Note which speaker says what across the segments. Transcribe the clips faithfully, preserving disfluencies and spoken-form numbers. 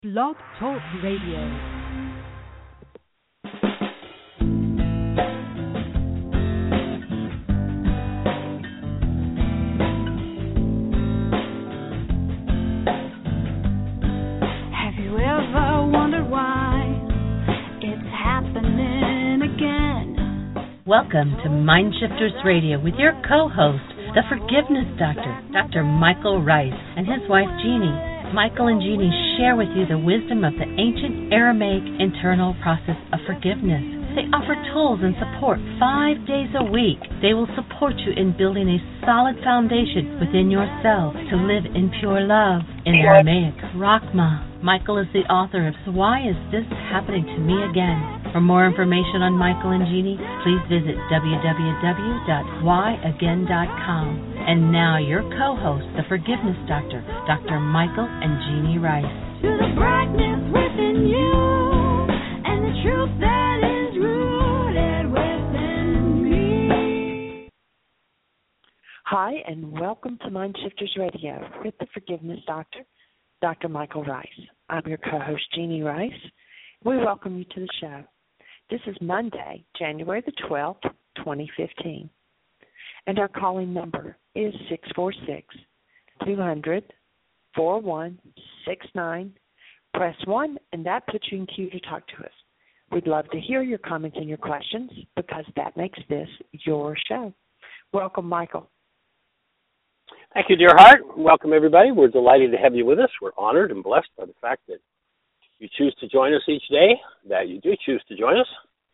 Speaker 1: Blog Talk Radio.
Speaker 2: Welcome to Mind Shifters Radio with your co-host, the Forgiveness Doctor, Doctor Michael Ryce, and his wife Jeanie. Michael and Jeanie share with you the wisdom of the ancient Aramaic internal process of forgiveness. They offer tools and support five days a week. They will support you in building a solid foundation within yourself to live in pure love. In Aramaic, Rachma. Michael is the author of So Why Is This Happening to Me Again? For more information on Michael and Jeanie, please visit w w w dot why again dot com. And now your co-host, the Forgiveness Doctor, Doctor Michael and Jeanie Ryce.
Speaker 3: To the brightness within you and the truth that is rooted within me.
Speaker 4: Hi, and welcome to Mind Shifters Radio with the Forgiveness Doctor, Doctor Michael Ryce. I'm your co-host, Jeanie Ryce. We welcome you to the show. This is Monday, January the twelfth, twenty fifteen. And our calling number is six four six, two hundred, four one six nine. Press one, and that puts you in queue to talk to us. We'd love to hear your comments and your questions because that makes this your show. Welcome, Michael.
Speaker 5: Thank you, dear heart. Welcome, everybody. We're delighted to have you with us. We're honored and blessed by the fact that you choose to join us each day, that you do choose to join us.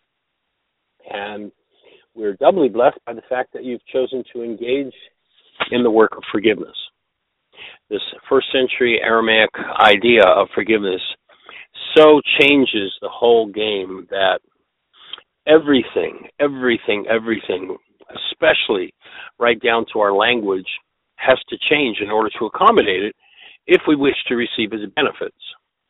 Speaker 5: And we're doubly blessed by the fact that you've chosen to engage in the work of forgiveness. This first century Aramaic idea of forgiveness so changes the whole game that everything, everything, everything, especially right down to our language, has to change in order to accommodate it if we wish to receive its benefits.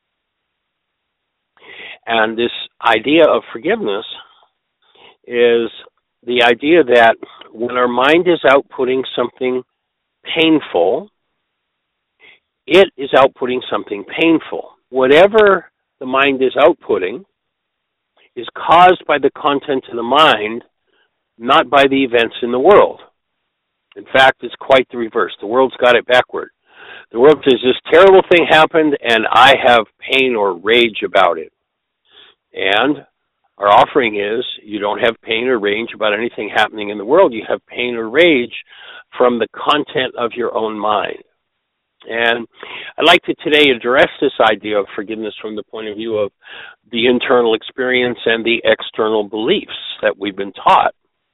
Speaker 5: And this idea of forgiveness is the idea that when our mind is outputting something painful, it is outputting something painful. Whatever the mind is outputting is caused by the content of the mind, not by the events in the world. In fact, it's quite the reverse. The world's got it backward. The world says this terrible thing happened and I have pain or rage about it. And our offering is you don't have pain or rage about anything happening in the world. You have pain or rage from the content of your own mind. And I'd like to today address this idea of forgiveness from the point of view of the internal experience and the external beliefs that we've been taught.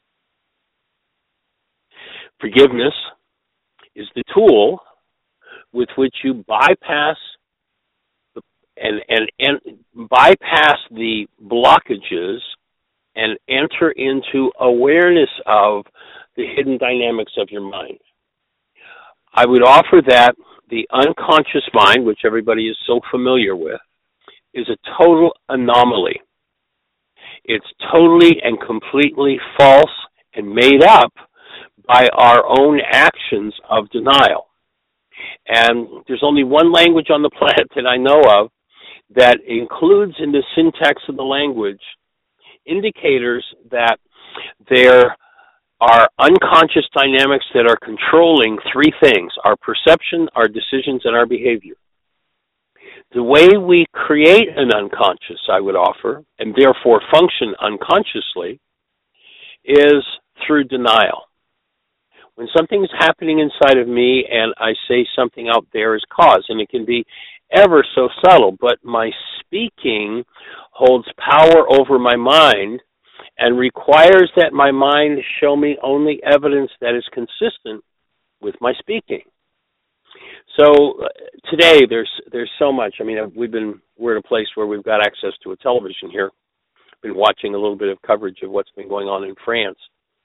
Speaker 5: Forgiveness is the tool with which you bypass the, and, and, and bypass the blockages and enter into awareness of the hidden dynamics of your mind. I would offer that the unconscious mind, which everybody is so familiar with, is a total anomaly. It's totally and completely false and made up by our own actions of denial. And there's only one language on the planet that I know of that includes in the syntax of the language indicators that there are unconscious dynamics that are controlling three things: our perception, our decisions, and our behavior. The way we create an unconscious, I would offer, and therefore function unconsciously, is through denial. When something is happening inside of me and I say something out there is cause, and it can be ever so subtle, but my speaking holds power over my mind and requires that my mind show me only evidence that is consistent with my speaking. So uh, today there's there's so much. I mean, we've been we're in a place where we've got access to a television here. Been watching a little bit of coverage of what's been going on in France.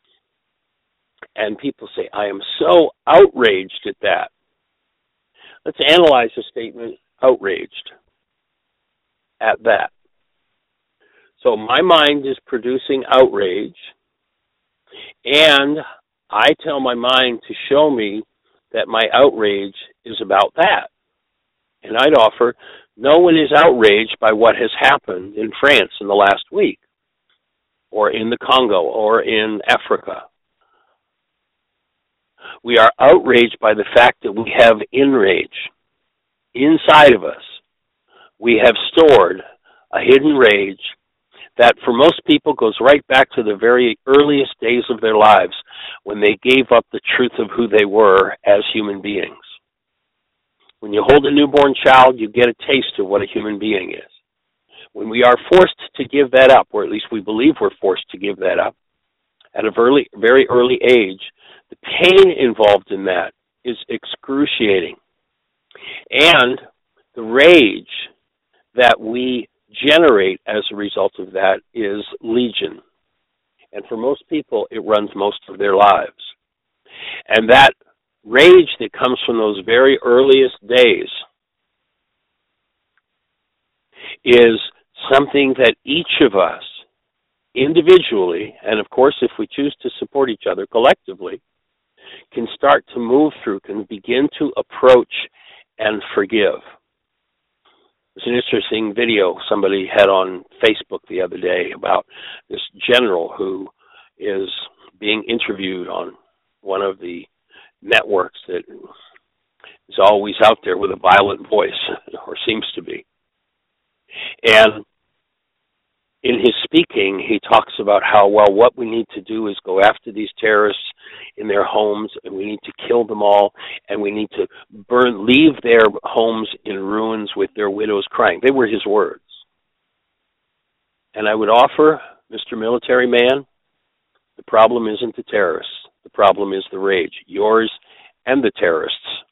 Speaker 5: And people say, I am so outraged at that. Let's analyze the statement, outraged at that. So my mind is producing outrage, and I tell my mind to show me that my outrage is about that. And I'd offer No one is outraged by what has happened in France in the last week, or in the Congo, or in Africa. We are outraged by the fact that we have enrage. Inside of us, we have stored a hidden rage that for most people goes right back to the very earliest days of their lives when they gave up the truth of who they were as human beings. When you hold a newborn child, you get a taste of what a human being is. When we are forced to give that up, or at least we believe we're forced to give that up, at a very, very early age, the pain involved in that is excruciating. And the rage that we generate as a result of that is legion. And for most people, it runs most of their lives. And that rage that comes from those very earliest days is something that each of us individually, and of course if we choose to support each other collectively, can start to move through, can begin to approach and forgive. There's an interesting video somebody had on Facebook the other day about this general who is being interviewed on one of the networks that is always out there with a violent voice, or seems to be. And in his speaking, he talks about how, well, what we need to do is go after these terrorists in their homes, and we need to kill them all, and we need to burn, leave their homes in ruins with their widows crying. They were his words. And I would offer, Mister Military Man, the problem isn't the terrorists. The problem is the rage, yours and the terrorists.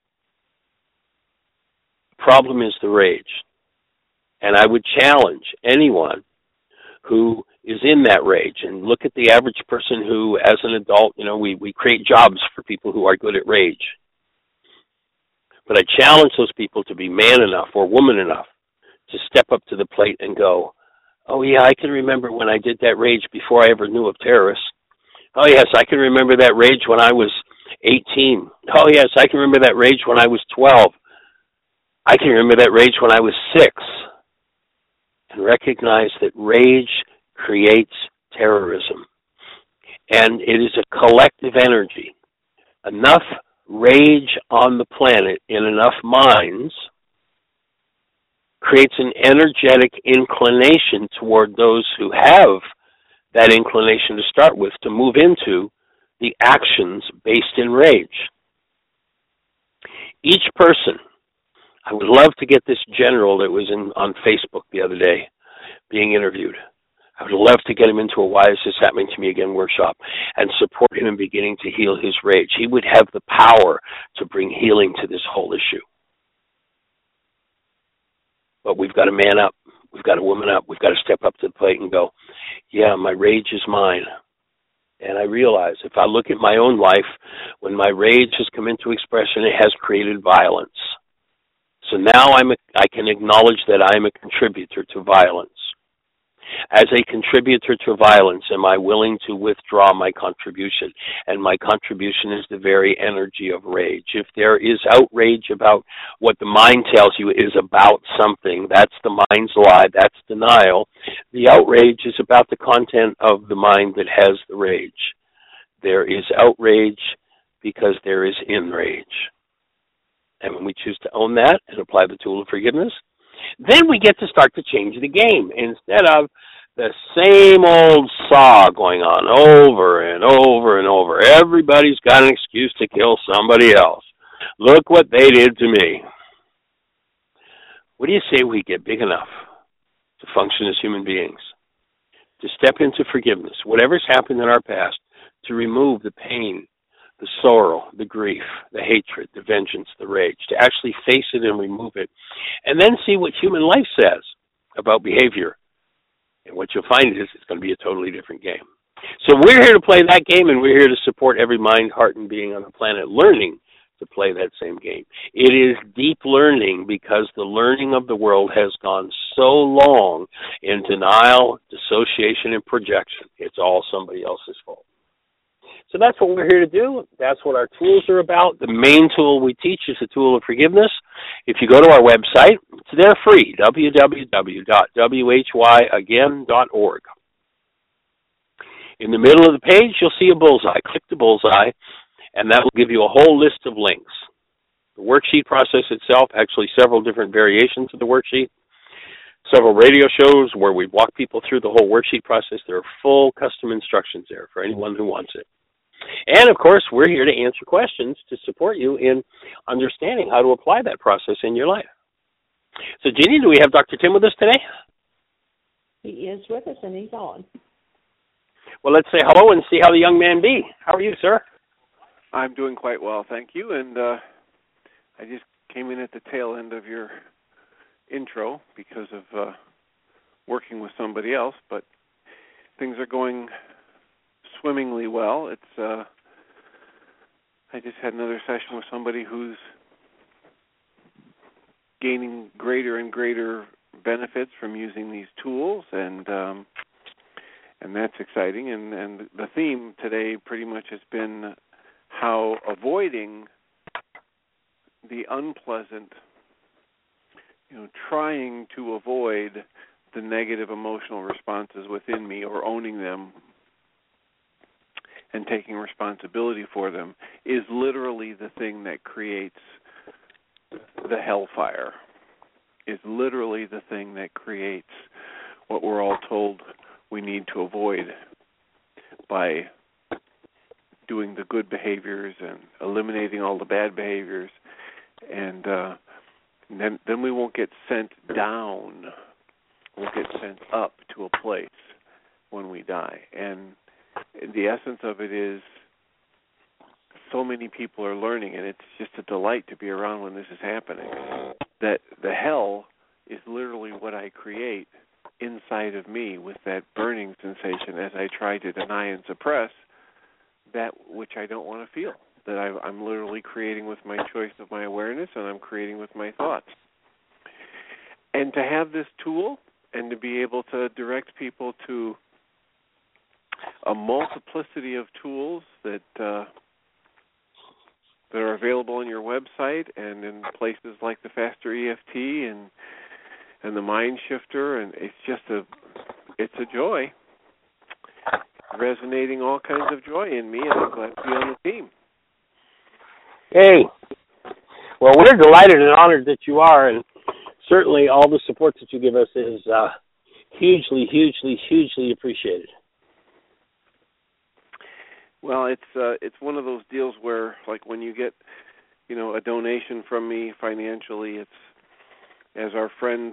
Speaker 5: The problem is the rage. And I would challenge anyone who is in that rage, and look at the average person who, as an adult, you know, we, we create jobs for people who are good at rage. But I challenge those people to be man enough or woman enough to step up to the plate and go, oh yeah, I can remember when I did that rage before I ever knew of terrorists. Oh yes, I can remember that rage when I was eighteen. Oh yes, I can remember that rage when I was twelve. I can remember that rage when I was six. And recognize that rage creates terrorism. And it is a collective energy. Enough rage on the planet in enough minds creates an energetic inclination toward those who have that inclination to start with to move into the actions based in rage. Each person, I would love to get this general that was in on Facebook the other day being interviewed. I would love to get him into a Why Is This Happening to Me Again workshop and support him in beginning to heal his rage. He would have the power to bring healing to this whole issue. But we've got to man up. We've got to woman up. We've got to step up to the plate and go, yeah, my rage is mine. And I realize if I look at my own life, when my rage has come into expression, it has created violence. So now I'm a, I can acknowledge that I'm a contributor to violence. As a contributor to violence, am I willing to withdraw my contribution? And my contribution is the very energy of rage. If there is outrage about what the mind tells you is about something, that's the mind's lie, that's denial. The outrage is about the content of the mind that has the rage. There is outrage because there is enrage. And when we choose to own that and apply the tool of forgiveness, then we get to start to change the game. Instead of the same old saw going on over and over and over. Everybody's got an excuse to kill somebody else. Look what they did to me. What do you say we get big enough to function as human beings? To step into forgiveness, whatever's happened in our past, to remove the pain, the sorrow, the grief, the hatred, the vengeance, the rage, to actually face it and remove it, and then see what human life says about behavior. And what you'll find is it's going to be a totally different game. So we're here to play that game, and we're here to support every mind, heart, and being on the planet learning to play that same game. It is deep learning because the learning of the world has gone so long in denial, dissociation, and projection. It's all somebody else's fault. So that's what we're here to do. That's what our tools are about. The main tool we teach is the tool of forgiveness. If you go to our website, it's there free, w w w dot w h y again dot org. In the middle of the page, you'll see a bullseye. Click the bullseye, and that will give you a whole list of links. The worksheet process itself, actually several different variations of the worksheet, several radio shows where we walk people through the whole worksheet process. There are full custom instructions there for anyone who wants it. And, of course, we're here to answer questions to support you in understanding how to apply that process in your life. So, Jeannie, do we have Doctor Tim with us today?
Speaker 6: He is with us, and he's on.
Speaker 5: Well, let's say hello and see how the young man be. How are you, sir?
Speaker 7: I'm doing quite well, thank you. And uh, I just came in at the tail end of your intro because of uh, working with somebody else, but things are going swimmingly well. It's uh, I just had another session with somebody who's gaining greater and greater benefits from using these tools, and um, and that's exciting. And, and the theme today pretty much has been how avoiding the unpleasant, you know, trying to avoid the negative emotional responses within me or owning them and taking responsibility for them is literally the thing that creates the hellfire, is literally the thing that creates what we're all told we need to avoid by doing the good behaviors and eliminating all the bad behaviors, and, uh, and then, then we won't get sent down. We'll get sent up to a place when we die. And the essence of it is so many people are learning, and it's just a delight to be around when this is happening, that the hell is literally what I create inside of me with that burning sensation as I try to deny and suppress that which I don't want to feel, that I, I'm literally creating with my choice of my awareness, and I'm creating with my thoughts. And to have this tool and to be able to direct people to a multiplicity of tools that uh, that are available on your website and in places like the Faster E F T and and the Mind Shifter, and it's just a it's a joy, resonating all kinds of joy in me, and I'm glad to be on the team.
Speaker 5: Hey, well, we're delighted and honored that you are, and certainly all the support that you give us is uh, hugely, hugely, hugely appreciated.
Speaker 7: Well, it's uh, it's one of those deals where, like, when you get, you know, a donation from me financially, it's, as our friend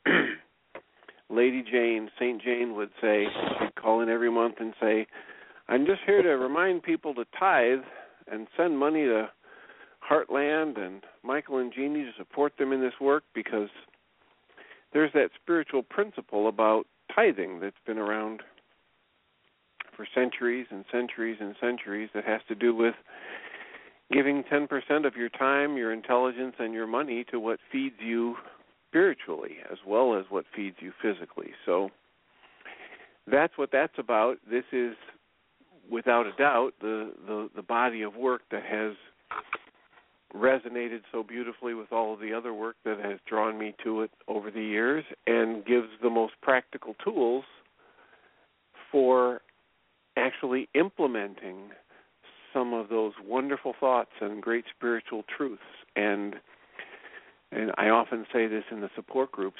Speaker 7: Lady Jane, Saint Jane would say, she'd call in every month and say, I'm just here to remind people to tithe and send money to Heartland and Michael and Jeannie to support them in this work, because there's that spiritual principle about tithing that's been around for centuries and centuries and centuries that has to do with giving ten percent of your time, your intelligence, and your money to what feeds you spiritually as well as what feeds you physically. So that's what that's about. This is, without a doubt, the, the, the body of work that has resonated so beautifully with all of the other work that has drawn me to it over the years, and gives the most practical tools for actually implementing some of those wonderful thoughts and great spiritual truths. And and I often say this in the support groups,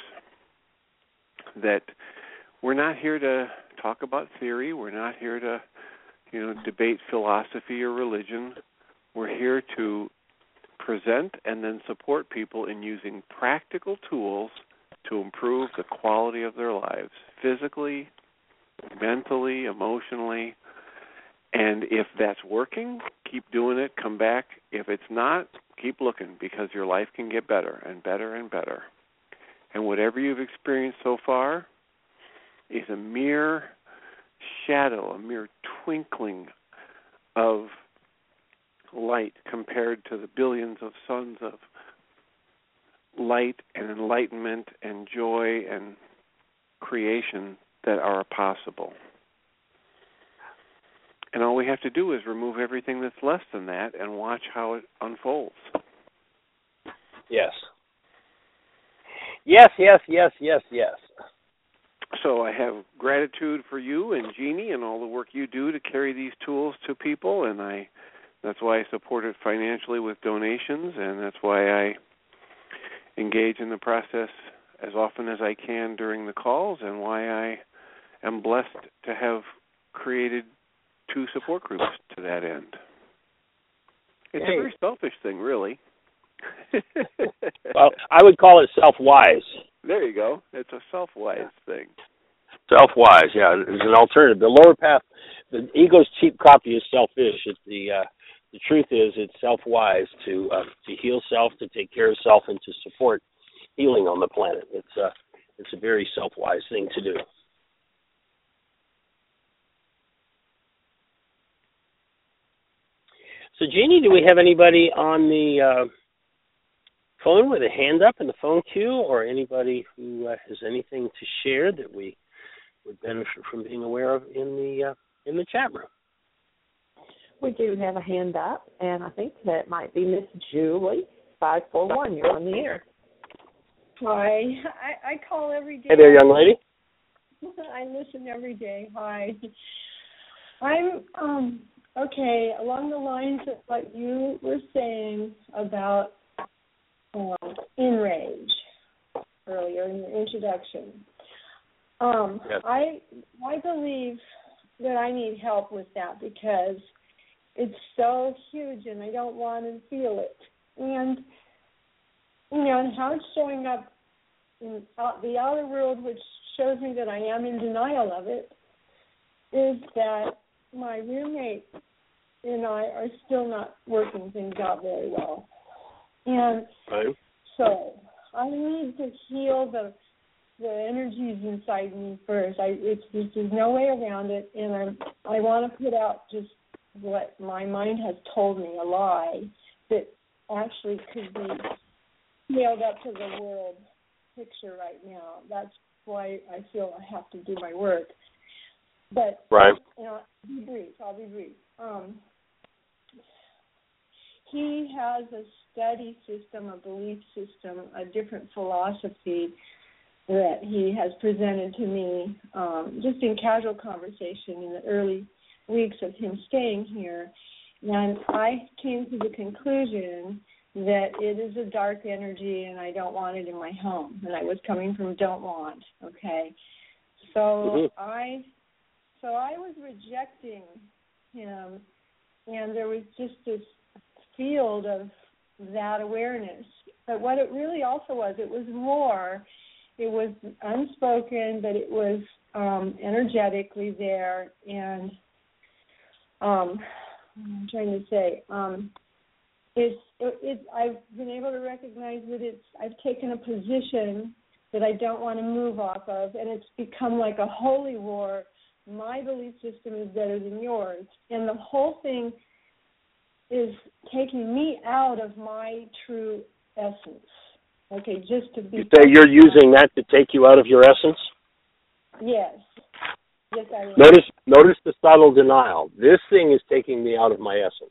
Speaker 7: that we're not here to talk about theory. We're not here to, you know, debate philosophy or religion. We're here to present and then support people in using practical tools to improve the quality of their lives, physically, mentally, emotionally. And if that's working, keep doing it, come back. If it's not, keep looking, because your life can get better and better and better. And whatever you've experienced so far is a mere shadow, a mere twinkling of light compared to the billions of suns of light and enlightenment and joy and creation that are possible. And all we have to do is remove everything that's less than that and watch how it unfolds.
Speaker 5: Yes. Yes, yes, yes, yes, yes.
Speaker 7: So I have gratitude for you and Jeannie and all the work you do to carry these tools to people, and I that's why I support it financially with donations, and that's why I engage in the process as often as I can during the calls, and why I am blessed to have created two support groups to that end. It's
Speaker 5: hey.
Speaker 7: a very selfish thing, really.
Speaker 5: Well, I would call it self-wise.
Speaker 7: There you go. It's a self-wise thing.
Speaker 5: Self-wise, yeah. It's an alternative. The lower path, the ego's cheap copy is selfish. It's the uh, the truth is it's self-wise to uh, to heal self, to take care of self, and to support healing on the planet. It's a it's a very self-wise thing to do. So, Jeannie, do we have anybody on the uh, phone with a hand up in the phone queue, or anybody who uh, has anything to share that we would benefit from being aware of in the uh, in the chat room?
Speaker 6: We do have a hand up, and I think that might be Miss Julie, five four one. You're on the air.
Speaker 8: Hi. I, I call every day.
Speaker 5: Hey there, young lady.
Speaker 8: I listen every day. Hi. I'm, um, okay, along the lines of what you were saying about um, enrage earlier in your introduction. Um,
Speaker 5: yes.
Speaker 8: I I believe that I need help with that because it's so huge and I don't want to feel it. And, you know, and how it's showing up in out, the outer world, which shows me that I am in denial of it, is that my roommate and I are still not working things out very well. And
Speaker 5: right.
Speaker 8: so I need to heal the the energies inside me first. I it's just, there's no way around it, and I'm I want to put out just what my mind has told me, a lie that actually could be nailed up to the world picture right now. That's why I feel I have to do my work. But
Speaker 5: right.
Speaker 8: You know, I'll be brief. I'll be brief. Um, he has a study system, a belief system, a different philosophy that he has presented to me um, just in casual conversation in the early weeks of him staying here. And I came to the conclusion that it is a dark energy and I don't want it in my home. And I was coming from don't want, okay? So
Speaker 5: mm-hmm.
Speaker 8: I so I was rejecting him, and there was just this field of that awareness. But what it really also was, it was more, it was unspoken, but it was um, energetically there. And um, I'm trying to say, um, it's, it, it, I've been able to recognize that it's, I've taken a position that I don't want to move off of, and it's become like a holy war. My belief system is better than yours. And the whole thing is taking me out of my true essence. Okay, just to be...
Speaker 5: You say you're using that to take you out of your essence?
Speaker 8: Yes. Yes, I am.
Speaker 5: Notice, notice the subtle denial. This thing is taking me out of my essence.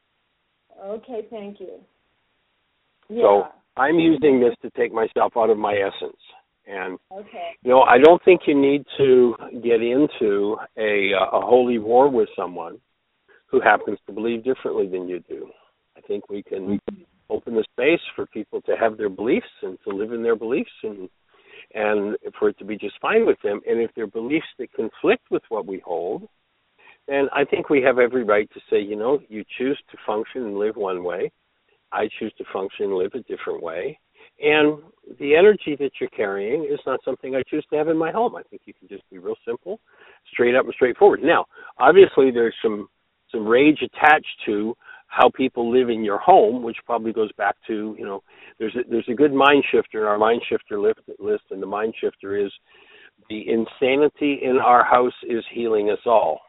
Speaker 8: Okay, thank you. Yeah.
Speaker 5: So I'm using this to take myself out of my essence. And,
Speaker 8: okay.
Speaker 5: you know, I don't think you need to get into a, a holy war with someone who happens to believe differently than you do. I think we can mm-hmm. open the space for people to have their beliefs and to live in their beliefs and and for it to be just fine with them. And if they're beliefs that conflict with what we hold, then I think we have every right to say, you know, you choose to function and live one way. I choose to function and live a different way. And the energy that you're carrying is not something I choose to have in my home. I think you can just be real simple, straight up and straightforward. Now, obviously there's some, some rage attached to how people live in your home, which probably goes back to, you know, there's a, there's a good mind shifter in our mind shifter list, list, and the mind shifter is the insanity in our house is healing us all.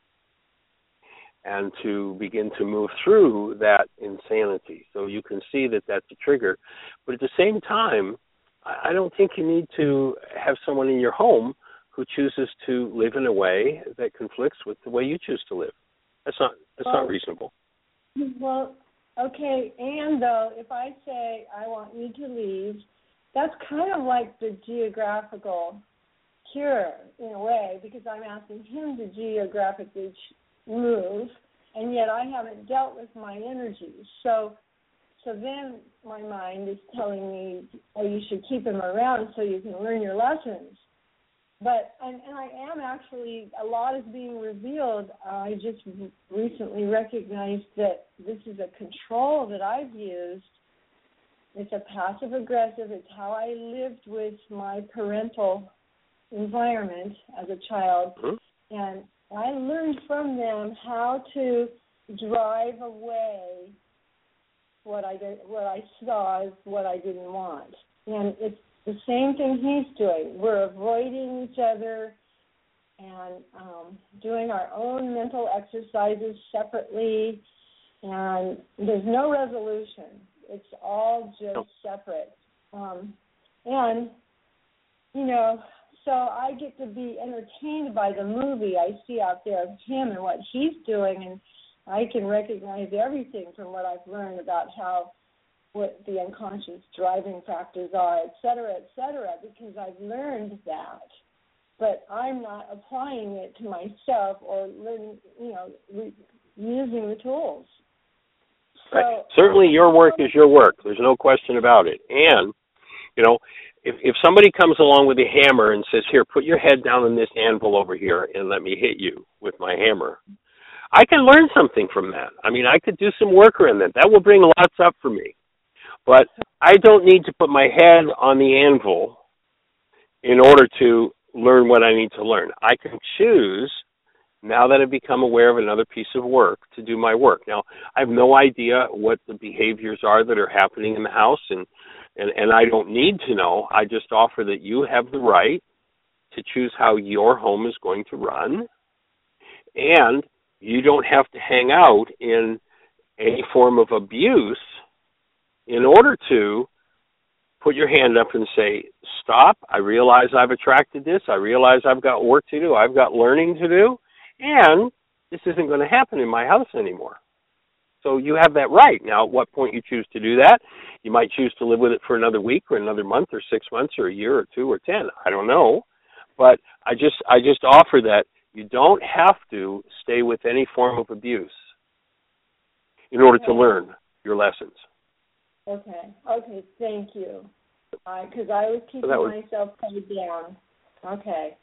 Speaker 5: And to begin to move through that insanity. So you can see that that's a trigger. But at the same time, I don't think you need to have someone in your home who chooses to live in a way that conflicts with the way you choose to live. That's not that's
Speaker 8: well,
Speaker 5: not reasonable.
Speaker 8: Well, okay, and though, if I say I want you to leave, that's kind of like the geographical cure in a way, because I'm asking him to geographically move, and yet I haven't dealt with my energies. So, so then my mind is telling me, oh, you should keep him around so you can learn your lessons. But, and, and I am actually, a lot is being revealed. I just recently recognized that this is a control that I've used. It's a passive-aggressive. It's how I lived with my parental environment as a child. Mm-hmm. And I learned from them how to drive away what I did, what I saw as what I didn't want. And it's the same thing he's doing. We're avoiding each other and um, doing our own mental exercises separately, and there's no resolution. It's all just separate. Um, and, you know, so I get to be entertained by the movie I see out there of him and what he's doing, and I can recognize everything from what I've learned about how what the unconscious driving factors are, et cetera, et cetera, because I've learned that. But I'm not applying it to myself or learning, you know, re- using the tools. So,
Speaker 5: right. Certainly your work is your work. There's no question about it. And, you know, if, if somebody comes along with a hammer and says, here, put your head down on this anvil over here and let me hit you with my hammer, I can learn something from that. I mean, I could do some work around that. That will bring lots up for me. But I don't need to put my head on the anvil in order to learn what I need to learn. I can choose, now that I've become aware of another piece of work, to do my work. Now, I have no idea what the behaviors are that are happening in the house, and, and, and I don't need to know. I just offer that you have the right to choose how your home is going to run, and you don't have to hang out in any form of abuse in order to put your hand up and say, stop, I realize I've attracted this, I realize I've got work to do, I've got learning to do, and this isn't going to happen in my house anymore. So you have that right. Now, at what point you choose to do that, you might choose to live with it for another week or another month or six months or a year or two or ten. I don't know. But I just I just offer that you don't have to stay with any form of abuse in order
Speaker 8: okay.
Speaker 5: to learn your lessons.
Speaker 8: Okay. Okay, thank you. Because uh, I was keeping
Speaker 5: so was...
Speaker 8: myself tied down. Okay.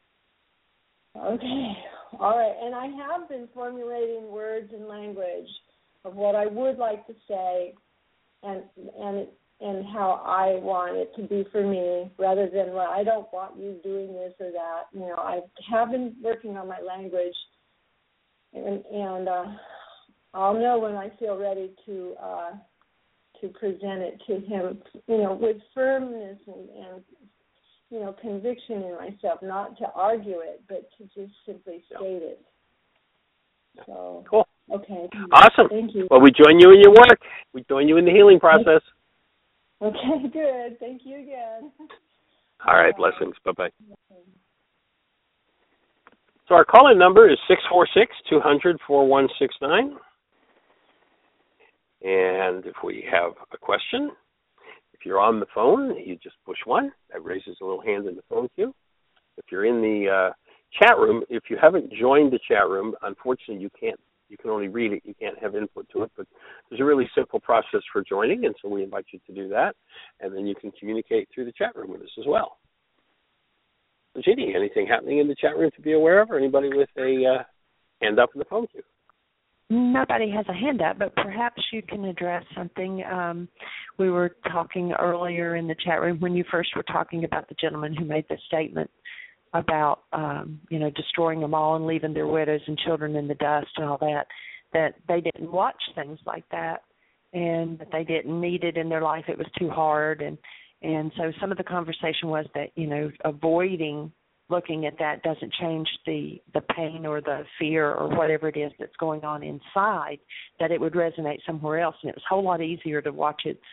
Speaker 8: Okay. All right. And I have been formulating words and language of what I would like to say and and and how I want it to be for me, rather than, well, I don't want you doing this or that. You know, I have been working on my language, and, and uh, I'll know when I feel ready to uh, to present it to him, you know, with firmness and, and, you know, conviction in myself, not to argue it, but to just simply state it. So,
Speaker 5: cool.
Speaker 8: Okay.
Speaker 5: Awesome.
Speaker 8: Thank you.
Speaker 5: Well, we join you in your work. We join you in the healing process.
Speaker 8: Okay, good. Thank you again.
Speaker 5: All right, blessings. Bye-bye. So our call-in number is six four six, two hundred, four one six nine. And if we have a question, if you're on the phone, you just push one. That raises a little hand in the phone queue. If you're in the uh, chat room, if you haven't joined the chat room, unfortunately you can't. You can only read it. You can't have input to it. But there's a really simple process for joining, and so we invite you to do that. And then you can communicate through the chat room with us as well. So, Jeannie, anything happening in the chat room to be aware of, or anybody with a uh, hand up in the phone queue?
Speaker 4: Nobody has a hand up, but perhaps you can address something. Um, we were talking earlier in the chat room when you first were talking about the gentleman who made the statement about, um, you know, destroying them all and leaving their widows and children in the dust and all that, that they didn't watch things like that and that they didn't need it in their life. It was too hard. And, and so some of the conversation was that, you know, avoiding looking at that doesn't change the, the pain or the fear or whatever it is that's going on inside, that it would resonate somewhere else. And it was a whole lot easier to watch it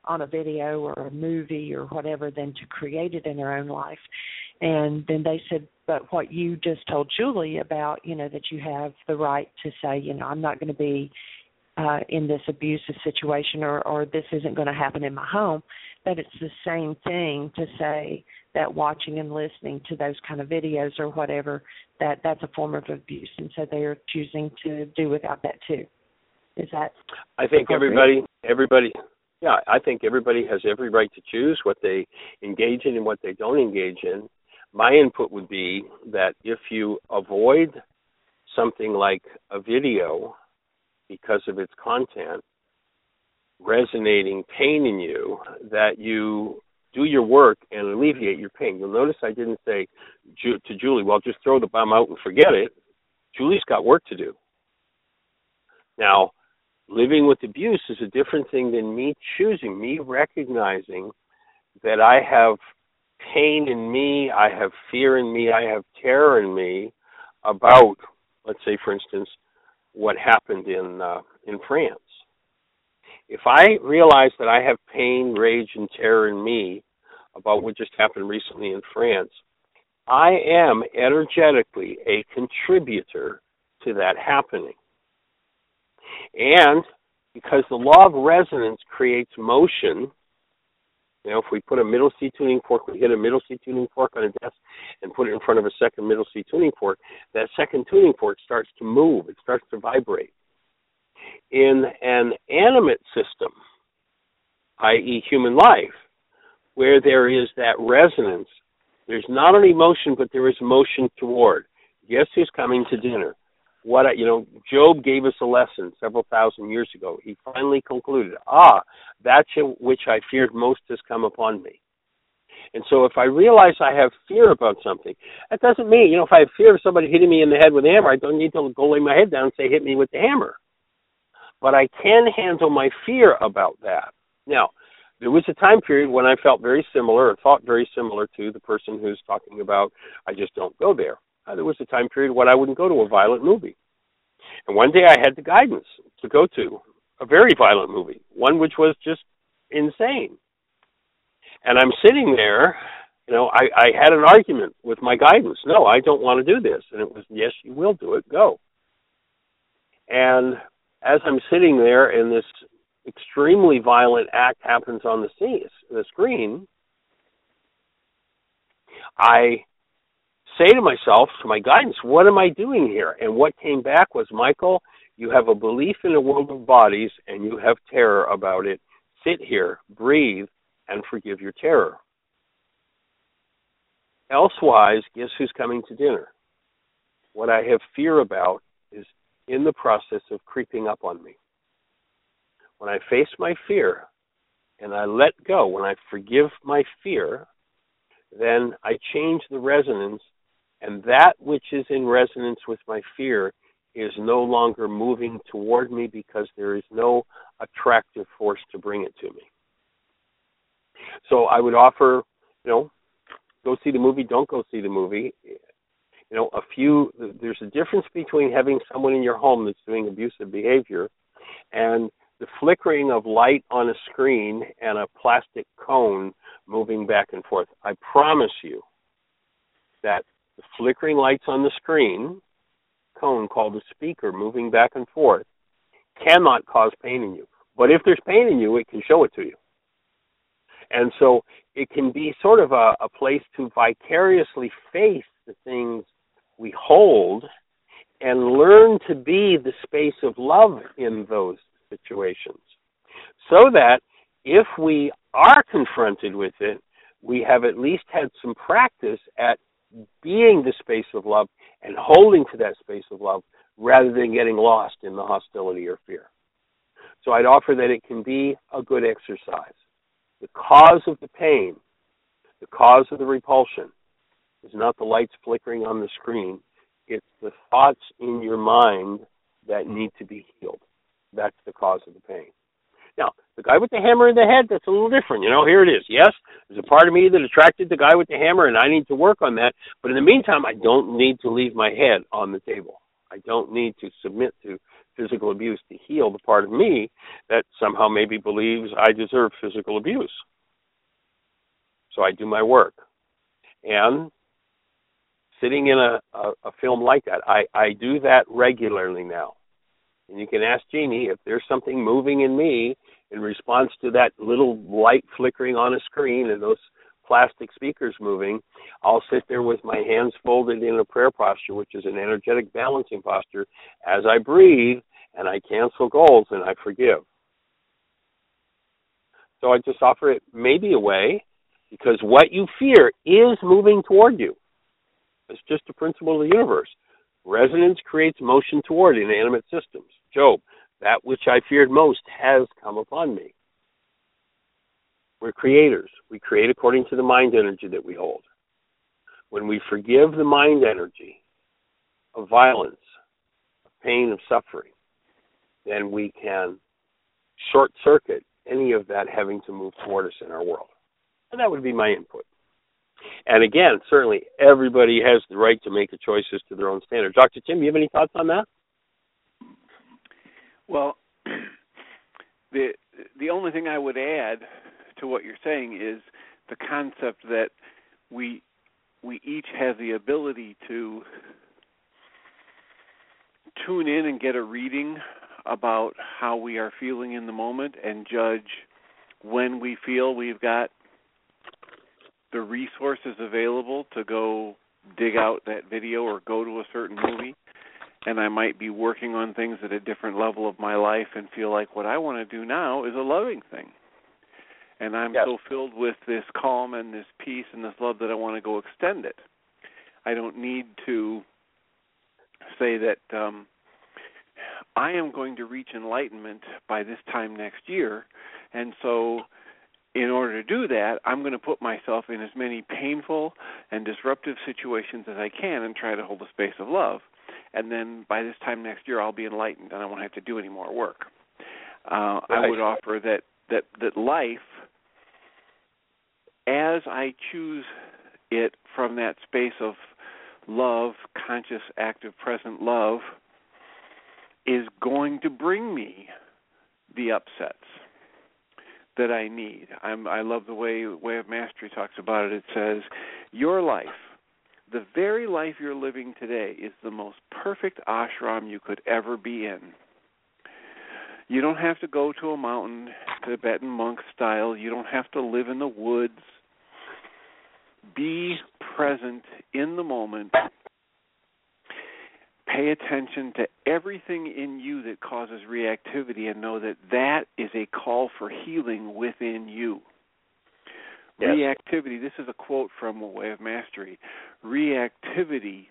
Speaker 4: on a video or a movie or whatever than to create it in their own life. And then they said, but what you just told Julie about, you know, that you have the right to say, you know, I'm not going to be uh, in this abusive situation or, or this isn't going to happen in my home, that it's the same thing to say that watching and listening to those kind of videos or whatever, that that's a form of abuse. And so they are choosing to do without that too. Is that
Speaker 5: I think everybody, everybody, yeah, I think everybody has every right to choose what they engage in and what they don't engage in. My input would be that if you avoid something like a video because of its content resonating pain in you, that you do your work and alleviate your pain. You'll notice I didn't say to Julie, well, just throw the bomb out and forget it. Julie's got work to do. Now, living with abuse is a different thing than me choosing, me recognizing that I have pain in me, I have fear in me, I have terror in me about, let's say, for instance, what happened in uh, in France. If I realize that I have pain, rage, and terror in me about what just happened recently in France, I am energetically a contributor to that happening. And because the law of resonance creates motion, you know, if we put a middle C tuning fork, we hit a middle C tuning fork on a desk and put it in front of a second middle C tuning fork, that second tuning fork starts to move. It starts to vibrate. In an animate system, that is human life, where there is that resonance, there's not only motion, but there is motion toward. Guess who's coming to dinner? What I, you know, Job gave us a lesson several thousand years ago. He finally concluded, ah, that which I feared most has come upon me. And so if I realize I have fear about something, that doesn't mean, you know, if I have fear of somebody hitting me in the head with a hammer, I don't need to go lay my head down and say, hit me with the hammer. But I can handle my fear about that. Now, there was a time period when I felt very similar or thought very similar to the person who's talking about, I just don't go there. Uh, there was a time period when I wouldn't go to a violent movie. And one day I had the guidance to go to a very violent movie, one which was just insane. And I'm sitting there, you know, I, I had an argument with my guidance. No, I don't want to do this. And it was, yes, you will do it. Go. And as I'm sitting there and this extremely violent act happens on the, scene, the screen, I say to myself, to my guidance, what am I doing here? And what came back was, Michael, you have a belief in a world of bodies and you have terror about it. Sit here, breathe, and forgive your terror. Elsewise, guess who's coming to dinner? What I have fear about is in the process of creeping up on me. When I face my fear and I let go, when I forgive my fear, then I change the resonance, and that which is in resonance with my fear is no longer moving toward me because there is no attractive force to bring it to me. So I would offer, you know, go see the movie, don't go see the movie. You know, a few, there's a difference between having someone in your home that's doing abusive behavior and the flickering of light on a screen and a plastic cone moving back and forth. I promise you that the flickering lights on the screen, cone called a speaker moving back and forth, cannot cause pain in you. But if there's pain in you, it can show it to you. And so it can be sort of a, a place to vicariously face the things we hold and learn to be the space of love in those situations. So that if we are confronted with it, we have at least had some practice at being the space of love and holding to that space of love rather than getting lost in the hostility or fear. So I'd offer that it can be a good exercise. The cause of the pain, the cause of the repulsion, is not the lights flickering on the screen. It's the thoughts in your mind that need to be healed. That's the cause of the pain. Now, the guy with the hammer in the head, that's a little different. You know, here it is. Yes, there's a part of me that attracted the guy with the hammer, and I need to work on that. But in the meantime, I don't need to leave my head on the table. I don't need to submit to physical abuse to heal the part of me that somehow maybe believes I deserve physical abuse. So I do my work. And sitting in a, a, a film like that, I, I do that regularly now. And you can ask Jeannie if there's something moving in me in response to that little light flickering on a screen and those plastic speakers moving. I'll sit there with my hands folded in a prayer posture, which is an energetic balancing posture, as I breathe and I cancel goals and I forgive. So I just offer it maybe a way, because what you fear is moving toward you. It's just a principle of the universe. Resonance creates motion toward inanimate systems. Job, that which I feared most has come upon me. We're creators. We create according to the mind energy that we hold. When we forgive the mind energy of violence, of pain, of suffering, then we can short circuit any of that having to move toward us in our world. And that would be my input. And again, certainly everybody has the right to make the choices to their own standards. Doctor Tim, you have any thoughts on that?
Speaker 7: Well, the the only thing I would add to what you're saying is the concept that we we each have the ability to tune in and get a reading about how we are feeling in the moment and judge when we feel we've got the resources available to go dig out that video or go to a certain movie. And I might be working on things at a different level of my life and feel like what I want to do now is a loving thing. And I'm yes. so filled with this calm and this peace and this love that I want to go extend it. I don't need to say that um, I am going to reach enlightenment by this time next year, and so in order to do that, I'm going to put myself in as many painful and disruptive situations as I can and try to hold a space of love. And then by this time next year, I'll be enlightened and I won't have to do any more work. Uh, right. I would offer that, that, that life, as I choose it from that space of love, conscious, active, present love, is going to bring me the upsets that I need. I'm, I love the way Way of Mastery talks about it. It says, your life, the very life you're living today, is the most perfect ashram you could ever be in. You don't have to go to a mountain, Tibetan monk style. You don't have to live in the woods. Be present in the moment. Pay attention to everything in you that causes reactivity and know that that is a call for healing within you. Yes. Reactivity, this is a quote from A Way of Mastery. Reactivity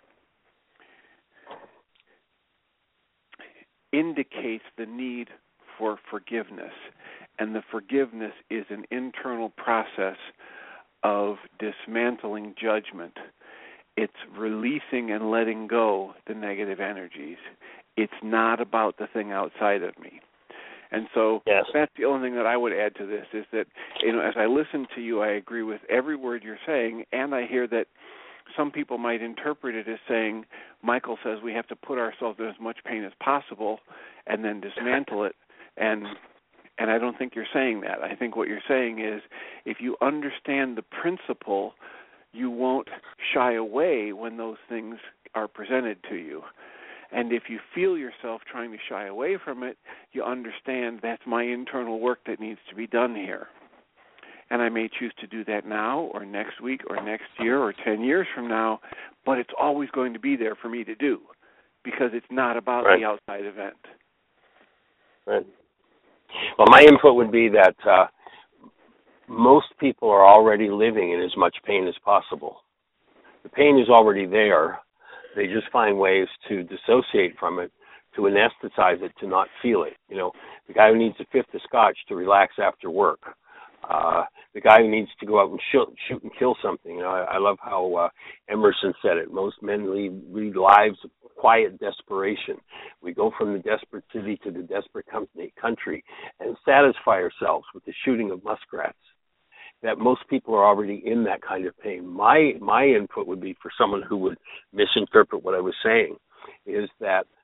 Speaker 7: indicates the need for forgiveness, and the forgiveness is an internal process of dismantling judgment. It's releasing and letting go the negative energies. It's not about the thing outside of me. And so yes. that's the only thing that I would add to this is that, you know, as I listen to you, I agree with every word you're saying, and I hear that some people might interpret it as saying, Michael says we have to put ourselves in as much pain as possible and then dismantle it. And and I don't think you're saying that. I think what you're saying is if you understand the principle, you won't shy away when those things are presented to you. And if you feel yourself trying to shy away from it, you understand that's my internal work that needs to be done here. And I may choose to do that now or next week or next year or ten years from now, but it's always going to be there for me to do because it's not about right. the outside event.
Speaker 5: Right. Well, my input would be that uh, most people are already living in as much pain as possible. The pain is already there. They just find ways to dissociate from it, to anesthetize it, to not feel it. You know, the guy who needs a fifth of scotch to relax after work. Uh, the guy who needs to go out and shoot, shoot and kill something. You know, I, I love how uh, Emerson said it. Most men lead, lead lives of quiet desperation. We go from the desperate city to the desperate company, country and satisfy ourselves with the shooting of muskrats. That most people are already in that kind of pain. My my input would be for someone who would misinterpret what I was saying is that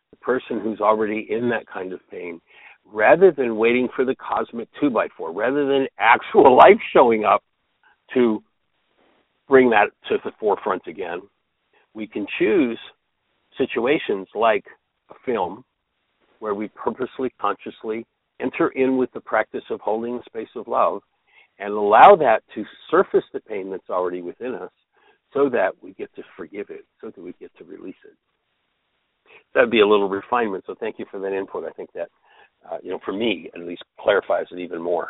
Speaker 5: the person who's already in that kind of pain, rather than waiting for the cosmic two by four, rather than actual life showing up to bring that to the forefront again, we can choose situations like a film where we purposely, consciously enter in with the practice of holding the space of love and allow that to surface the pain that's already within us so that we get to forgive it, so that we get to release it. That would be a little refinement, so thank you for that input. I think that, uh, you know, for me, at least clarifies it even more.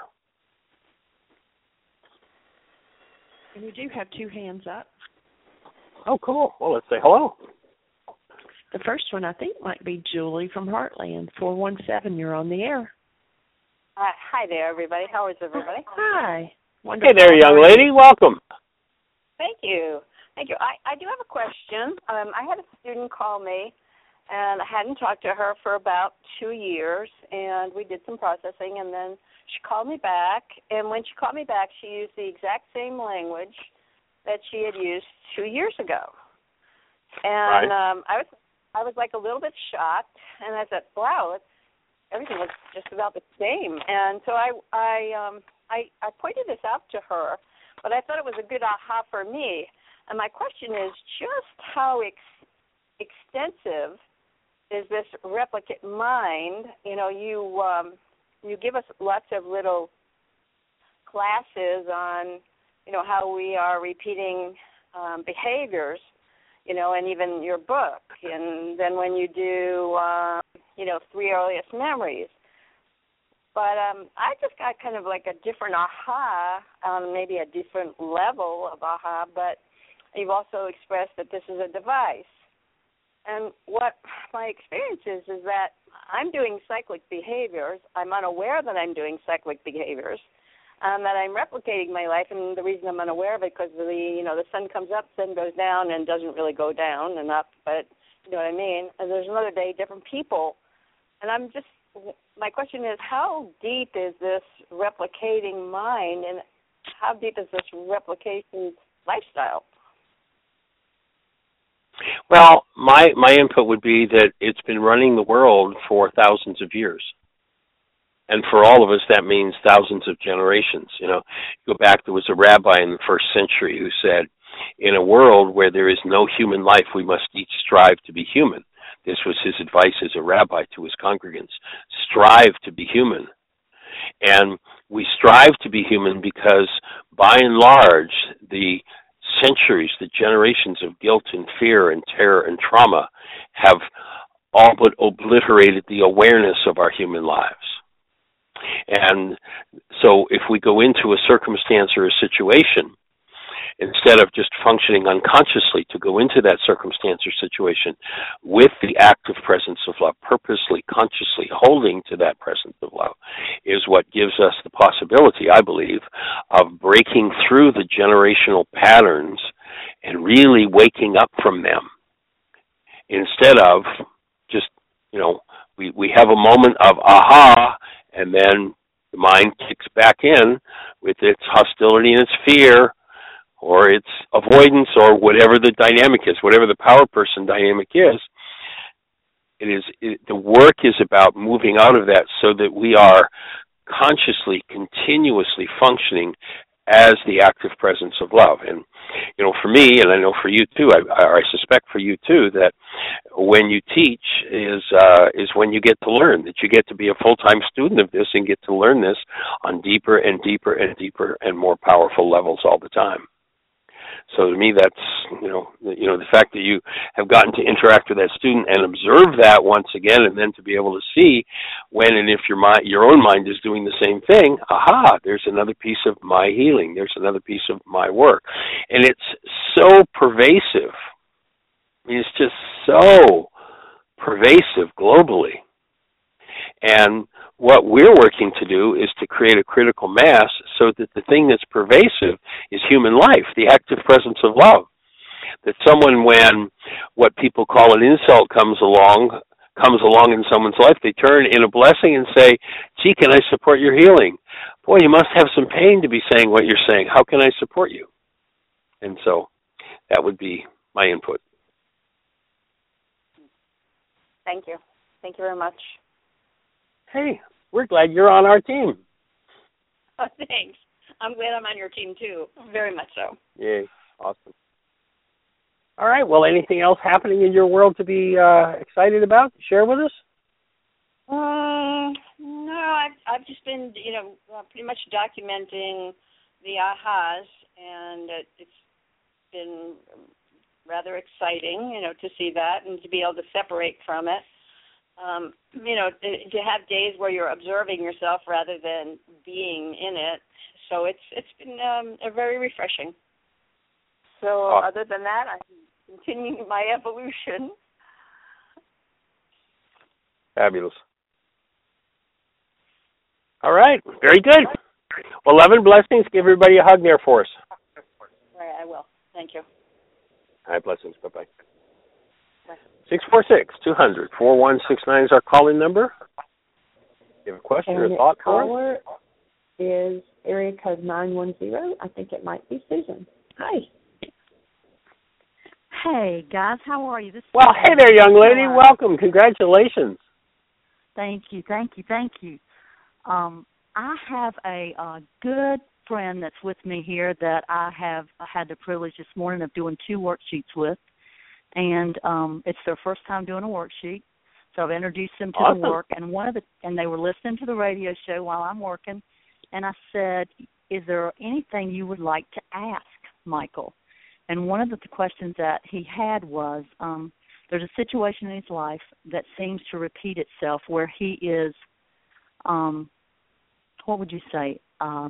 Speaker 4: And we do have two hands up.
Speaker 5: Oh, cool. Well, let's say hello.
Speaker 4: The first one, I think, might be Julie from Heartland. four one seven, you're on the air.
Speaker 9: Uh, hi there, everybody. How is everybody?
Speaker 4: Hi. Wonderful.
Speaker 5: Hey there, young lady. Welcome.
Speaker 9: Thank you. Thank you. I, I do have a question. Um, I had a student call me, and I hadn't talked to her for about two years, and we did some processing, and then she called me back, and when she called me back, she used the exact same language that she had used two years ago. And
Speaker 5: right.
Speaker 9: um, I was I was like a little bit shocked, and I said, wow, it's, everything was just about the same. And so I I um I, I pointed this out to her, but I thought it was a good aha for me. And my question is just how ex- extensive is this replicate mind? You know, you um, you give us lots of little classes on, you know, how we are repeating um, behaviors, you know, and even your book. And then when you do, um, you know, three earliest memories. But um, I just got kind of like a different aha, um, maybe a different level of aha, but you've also expressed that this is a device. And what my experience is is that I'm doing cyclic behaviors. I'm unaware that I'm doing cyclic behaviors, um, that I'm replicating my life. And the reason I'm unaware of it because the you know the sun comes up, sun goes down, and doesn't really go down and up. But you know what I mean. And there's another day, different people. And I'm just my question is, how deep is this replicating mind, and how deep is this replication lifestyle?
Speaker 5: Well, my, my input would be that it's been running the world for thousands of years. And for all of us, that means thousands of generations. You know, go back, there was a rabbi in the first century who said, in a world where there is no human life, we must each strive to be human. This was his advice as a rabbi to his congregants. Strive to be human. And we strive to be human because, by and large, the centuries, the generations of guilt and fear and terror and trauma have all but obliterated the awareness of our human lives. And so if we go into a circumstance or a situation, instead of just functioning unconsciously, to go into that circumstance or situation with the active presence of love, purposely, consciously holding to that presence of love, is what gives us the possibility, I believe, of breaking through the generational patterns and really waking up from them. Instead of just, you know, we, we have a moment of aha, and then the mind kicks back in with its hostility and its fear, or its avoidance, or whatever the dynamic is, whatever the power person dynamic is. It is it, the work is about moving out of that so that we are consciously, continuously functioning as the active presence of love. And, you know, for me, and I know for you too, I, I suspect for you too, that when you teach is uh, is when you get to learn, that you get to be a full-time student of this and get to learn this on deeper and deeper and deeper and more powerful levels all the time. So to me, that's, you know, you know, the fact that you have gotten to interact with that student and observe that once again, and then to be able to see when and if your mind, your own mind is doing the same thing, aha, there's another piece of my healing. There's another piece of my work. And it's so pervasive. I mean, it's just so pervasive globally. And what we're working to do is to create a critical mass so that the thing that's pervasive is human life, the active presence of love. That someone, when what people call an insult comes along, comes along in someone's life, they turn in a blessing and say, gee, can I support your healing? Boy, you must have some pain to be saying what you're saying. How can I support you? And so that would be my input.
Speaker 9: Thank you. Thank you very much.
Speaker 5: Hey, we're glad you're on our team.
Speaker 9: Oh, thanks. I'm glad I'm on your team, too. Very much so.
Speaker 5: Yay. Awesome. All right. Well, anything else happening in your world to be uh, excited about? Share with us?
Speaker 9: Um, no, I've, I've just been, you know, uh, pretty much documenting the ahas, and it, it's been rather exciting, you know, to see that and to be able to separate from it. Um, you know, to, to have days where you're observing yourself rather than being in it. So it's it's been um, a very refreshing. So
Speaker 5: awesome.
Speaker 9: Other than that, I'm continuing my evolution.
Speaker 5: Fabulous. All right. Very good. Well, love and blessings. Give everybody a hug there for us.
Speaker 9: All right, I will. Thank you.
Speaker 5: All right. Blessings. Bye-bye. six four six, two hundred, four one six nine is our calling number. You have a question
Speaker 6: and
Speaker 5: or a thought for us?
Speaker 6: Caller is area code nine one zero. I think it might be Susan. Hi.
Speaker 1: Hey, guys. How are you? This
Speaker 5: well, hey there, young lady. Welcome. Congratulations.
Speaker 1: Thank you. Thank you. Thank you. Um, I have a uh, good friend that's with me here that I have had the privilege this morning of doing two worksheets with. And um, it's their first time doing a worksheet, so I've introduced them to
Speaker 5: awesome.
Speaker 1: the work. And one of the and they were listening to the radio show while I'm working, and I said, "Is there anything you would like to ask Michael?" And one of the questions that he had was, um, "There's a situation in his life that seems to repeat itself, where he is, um, what would you say, uh,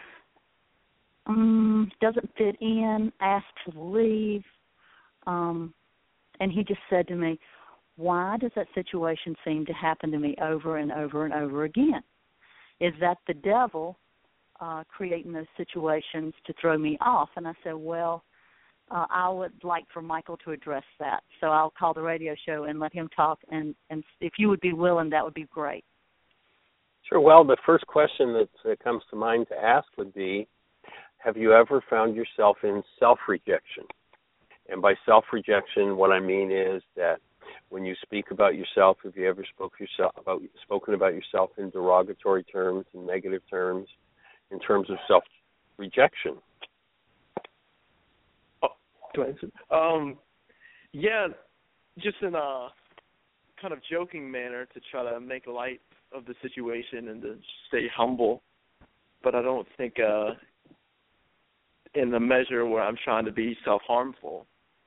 Speaker 1: um, doesn't fit in, asked to leave." Um, And he just said to me, why does that situation seem to happen to me over and over and over again? Is that the devil uh, creating those situations to throw me off? And I said, well, uh, I would like for Michael to address that. So I'll call the radio show and let him talk. And, and if you would be willing, that would be great.
Speaker 5: Sure. Well, the first question that uh, comes to mind to ask would be, have you ever found yourself in self-rejection? And by self-rejection, what I mean is that when you speak about yourself, have you ever spoke yourself about spoken about yourself in derogatory terms, in negative terms, in terms of self-rejection?
Speaker 10: Oh, do I answer? Um, yeah, just in a kind of joking manner to try to make light of the situation and to stay humble. But I don't think uh, in the measure where I'm trying to be self-harmful.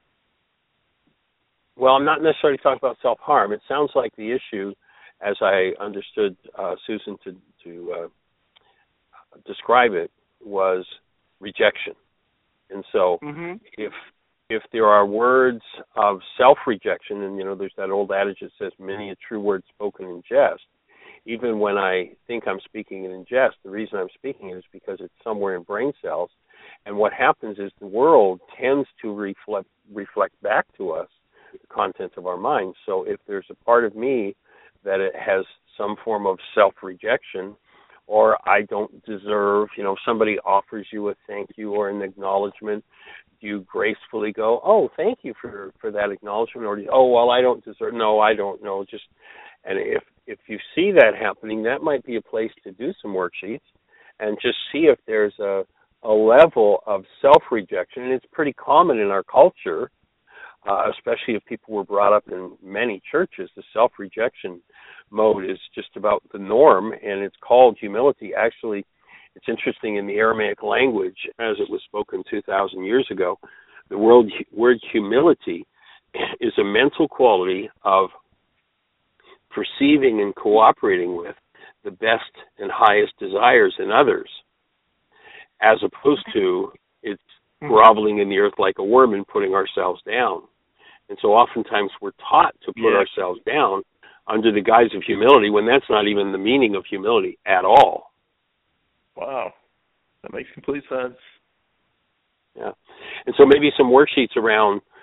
Speaker 5: Well, I'm not necessarily talking about self-harm. It sounds like the issue, as I understood uh, Susan to, to uh, describe it, was rejection. And so mm-hmm. if if there are words of self-rejection, and, you know, there's that old adage that says, many a true word spoken in jest, even when I think I'm speaking it in jest, the reason I'm speaking it is because it's somewhere in brain cells. And what happens is the world tends to reflect reflect back to us the content of our minds. So if there's a part of me that it has some form of self-rejection, or I don't deserve, you know, somebody offers you a thank you or an acknowledgement, you gracefully go, oh, thank you for, for that acknowledgement, or, oh, well, I don't deserve, no, I don't know, just, and if, if you see that happening, that might be a place to do some worksheets and just see if there's a, a level of self-rejection, and it's pretty common in our culture, Uh, especially if people were brought up in many churches. The self-rejection mode is just about the norm, and it's called humility. Actually, it's interesting, in the Aramaic language, as it was spoken two thousand years ago, the word, word humility is a mental quality of perceiving and cooperating with the best and highest desires in others, as opposed to it's groveling in the earth like a worm and putting ourselves down. And so oftentimes we're taught to put yeah. ourselves down under the guise of humility, when that's not even the meaning of humility at all.
Speaker 10: Wow. That makes complete sense.
Speaker 5: Yeah. And so maybe some worksheets around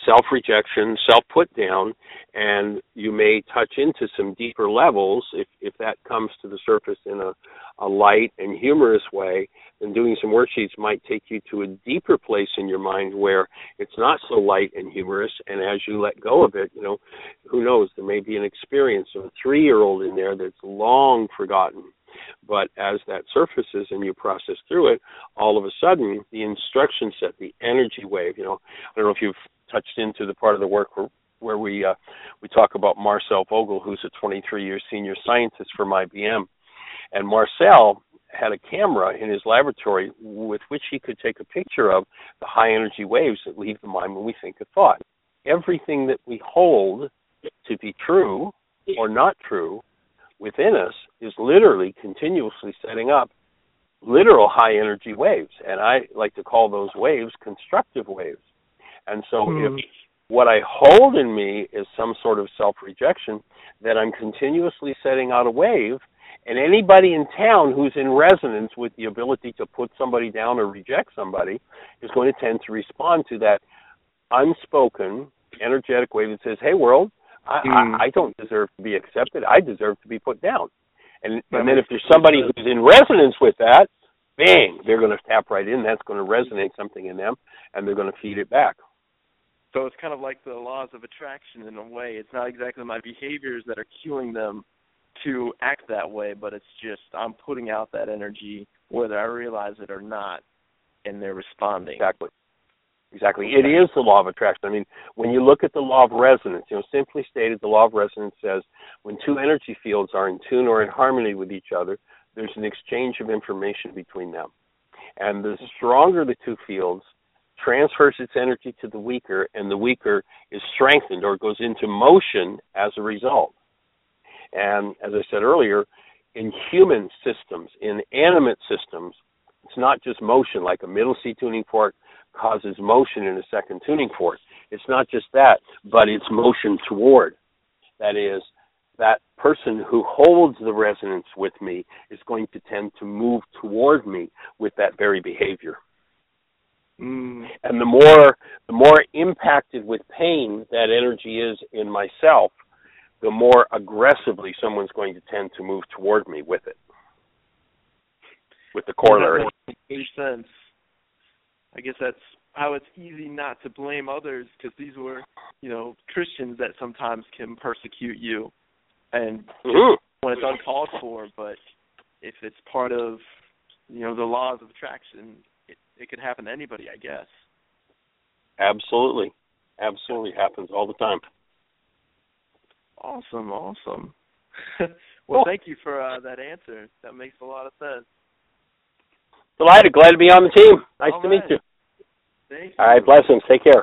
Speaker 5: self-rejection, self-put-down, and you may touch into some deeper levels if, if that comes to the surface in a, a light and humorous way. Then doing some worksheets might take you to a deeper place in your mind where it's not so light and humorous, and as you let go of it, you know, who knows, there may be an experience of a three-year-old in there that's long forgotten. But as that surfaces and you process through it, all of a sudden, the instruction set, the energy wave, you know, I don't know if you've touched into the part of the work where, where we uh, we talk about Marcel Vogel, who's a twenty-three-year senior scientist from I B M. And Marcel had a camera in his laboratory with which he could take a picture of the high energy waves that leave the mind when we think a thought. Everything that we hold to be true or not true within us is literally continuously setting up literal high energy waves. And I like to call those waves constructive waves. And so mm. if what I hold in me is some sort of self-rejection, then I'm continuously setting out a wave. And anybody in town who's in resonance with the ability to put somebody down or reject somebody is going to tend to respond to that unspoken energetic wave that says, hey, world, I, mm. I, I don't deserve to be accepted. I deserve to be put down. And, and then if there's somebody who's in resonance with that, bang, they're going to tap right in. That's going to resonate something in them, and they're going to feed it back.
Speaker 10: So it's kind of like the laws of attraction in a way. It's not exactly my behaviors that are cueing them to act that way, but it's just I'm putting out that energy whether I realize it or not, and they're responding.
Speaker 5: Exactly. Exactly. It is the law of attraction. I mean, when you look at the law of resonance, you know, simply stated, the law of resonance says when two energy fields are in tune or in harmony with each other, there's an exchange of information between them. And the stronger the two fields transfers its energy to the weaker, and the weaker is strengthened or goes into motion as a result. And as I said earlier, in human systems, in animate systems, it's not just motion, like a middle C tuning fork causes motion in a second tuning fork. It's not just that, but it's motion toward. That is, that person who holds the resonance with me is going to tend to move toward me with that very behavior. Mm. And the more the more impacted with pain that energy is in myself, the more aggressively someone's going to tend to move toward me with it, with the corollary.
Speaker 10: That makes sense. I guess that's how it's easy not to blame others, because these were, you know, Christians that sometimes can persecute you, and mm-hmm. when it's uncalled for. But if it's part of, you know, the laws of attraction, it, it could happen to anybody, I guess.
Speaker 5: Absolutely. Absolutely happens all the time.
Speaker 10: Awesome, awesome. Well, thank you for uh, that answer. That makes a lot of sense.
Speaker 5: Delighted. Glad to be on the team. Nice
Speaker 10: all
Speaker 5: to
Speaker 10: right.
Speaker 5: meet you.
Speaker 10: Thank you.
Speaker 5: All right, blessings. Take care.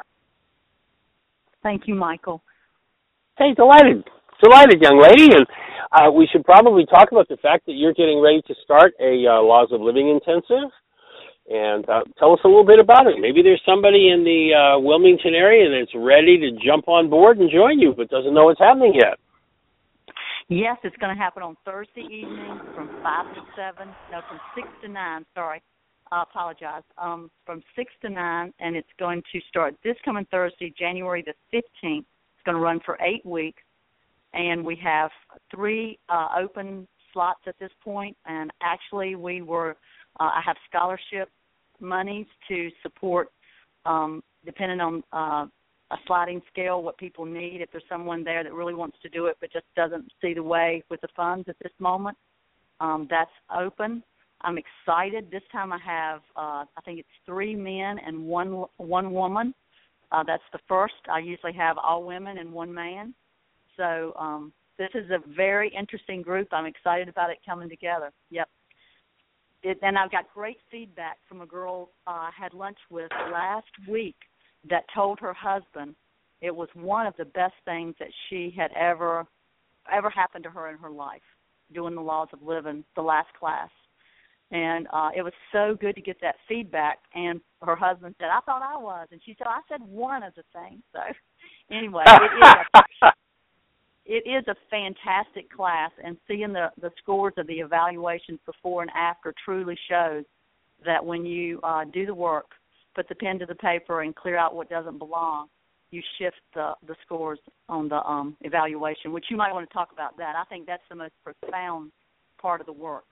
Speaker 1: Thank you, Michael.
Speaker 5: Hey, delighted. Delighted, young lady. And uh, we should probably talk about the fact that you're getting ready to start a uh, Laws of Living intensive. And uh, tell us a little bit about it. Maybe there's somebody in the uh, Wilmington area that's ready to jump on board and join you, but doesn't know what's happening yet.
Speaker 1: Yes, it's going to happen on Thursday evening from five to seven. No, from six to nine. Sorry, I apologize. Um, from six to nine, and it's going to start this coming Thursday, January the fifteenth. It's going to run for eight weeks, and we have three uh, open slots at this point. And actually, we were. Uh, I have scholarship monies to support, um, depending on uh, a sliding scale, what people need. If there's someone there that really wants to do it but just doesn't see the way with the funds at this moment, um, that's open. I'm excited. This time I have, uh, I think it's three men and one one woman. Uh, that's the first. I usually have all women and one man. So um, this is a very interesting group. I'm excited about it coming together. Yep. It, and I've got great feedback from a girl uh, I had lunch with last week that told her husband it was one of the best things that she had ever ever happened to her in her life, doing the Laws of Living, the last class. And uh, it was so good to get that feedback. And her husband said, I thought I was. And she said, I said one of the things. So anyway, it is a, it is a fantastic class, and seeing the, the scores of the evaluations before and after truly shows that when you uh, do the work, put the pen to the paper, and clear out what doesn't belong, you shift the, the scores on the um, evaluation, which you might want to talk about that. I think that's the most profound part of the work.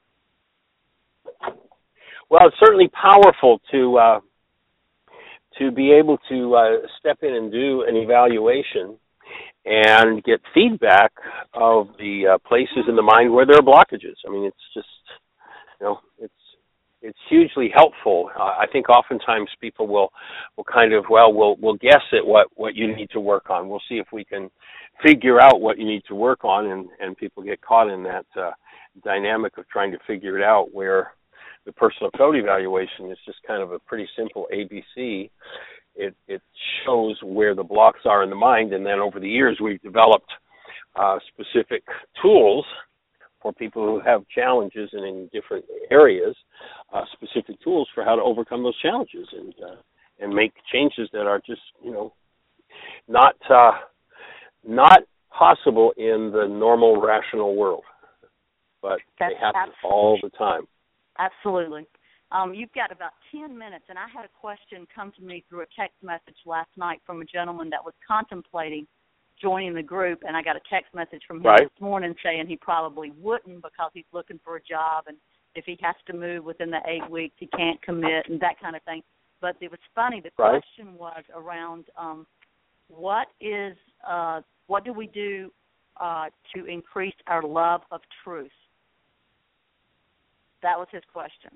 Speaker 5: Well, it's certainly powerful to uh, to be able to uh, step in and do an evaluation and get feedback of the uh, places in the mind where there are blockages. I mean, it's just, you know, it's it's hugely helpful. Uh, I think oftentimes people will will kind of, well, we'll we'll guess at what, what you need to work on. We'll see if we can figure out what you need to work on, and, and people get caught in that uh, dynamic of trying to figure it out, where the personal code evaluation is just kind of a pretty simple A B C. It, it shows where the blocks are in the mind, and then over the years we've developed uh, specific tools for people who have challenges and in different areas, uh, specific tools for how to overcome those challenges and uh, and make changes that are just, you know, not uh, not possible in the normal rational world, but
Speaker 1: That's
Speaker 5: they happen
Speaker 1: absolutely.
Speaker 5: all the time.
Speaker 1: Absolutely. Um, you've got about ten minutes, and I had a question come to me through a text message last night from a gentleman that was contemplating joining the group, and I got a text message from him
Speaker 5: Right.
Speaker 1: this morning saying he probably wouldn't because he's looking for a job, and if he has to move within the eight weeks, he can't commit and that kind of thing. But it was funny. The
Speaker 5: Right.
Speaker 1: question was around um, what is uh, what do we do uh, to increase our love of truth? That was his question.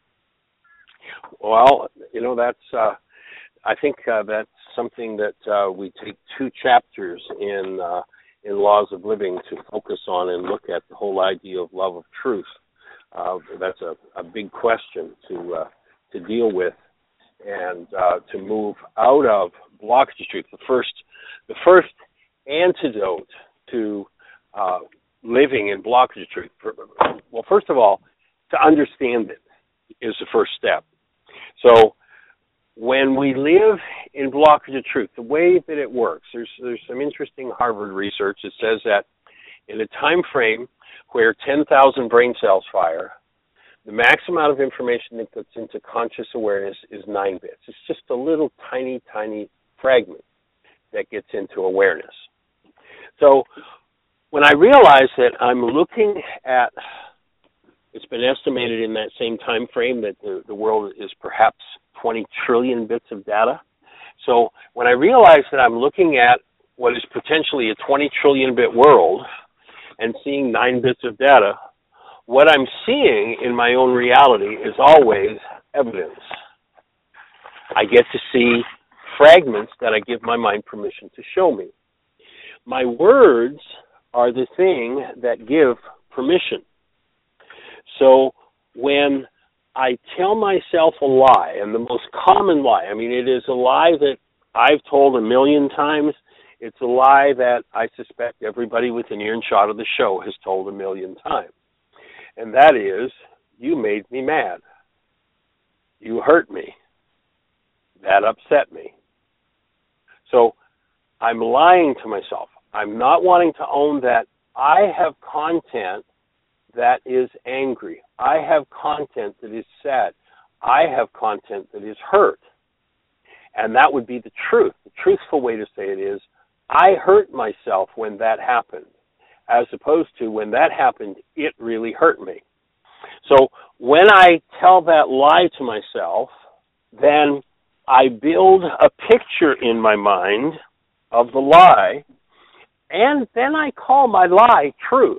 Speaker 5: Well, you know, that's, uh, I think uh, that's something that uh, we take two chapters in uh, in Laws of Living to focus on and look at the whole idea of love of truth. Uh, that's a, a big question to uh, to deal with and uh, to move out of blockage of truth. The first, the first antidote to uh, living in blockage of truth, well, first of all, to understand it is the first step. So when we live in blockage of truth, the way that it works, there's there's some interesting Harvard research that says that in a time frame where ten thousand brain cells fire, the max amount of information that gets into conscious awareness is nine bits. It's just a little tiny, tiny fragment that gets into awareness. So when I realize that I'm looking at, it's been estimated in that same time frame that the, the world is perhaps twenty trillion bits of data. So when I realize that I'm looking at what is potentially a twenty trillion bit world and seeing nine bits of data, what I'm seeing in my own reality is always evidence. I get to see fragments that I give my mind permission to show me. My words are the thing that give permission. So when I tell myself a lie, and the most common lie, I mean, it is a lie that I've told a million times. It's a lie that I suspect everybody within earshot of the show has told a million times. And that is, you made me mad. You hurt me. That upset me. So I'm lying to myself. I'm not wanting to own that I have content that is angry. I have content that is sad. I have content that is hurt. And that would be the truth. The truthful way to say it is, I hurt myself when that happened, as opposed to when that happened, it really hurt me. So when I tell that lie to myself, then I build a picture in my mind of the lie, and then I call my lie truth.